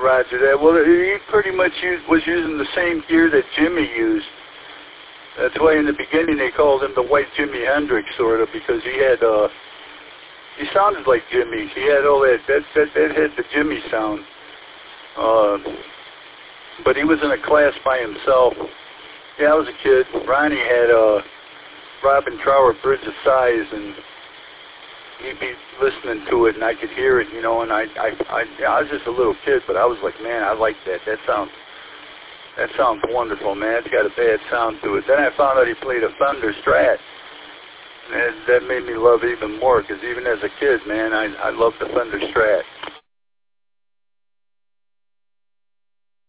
roger that. Well, he pretty much was using the same gear that Jimmy used. That's why in the beginning they called him the White Jimi Hendrix, sort of, because he had, he sounded like Jimmy. He had all that had the Jimmy sound. But he was in a class by himself. Yeah, I was a kid. Ronnie had Robin Trower, Bridge of Sighs, and he'd be listening to it, and I could hear it, you know, and I was just a little kid, but I was like, man, I like that. That sounds wonderful, man. It's got a bad sound to it. Then I found out he played a Thunder Strat, and that made me love it even more, because even as a kid, man, I loved the Thunder Strat.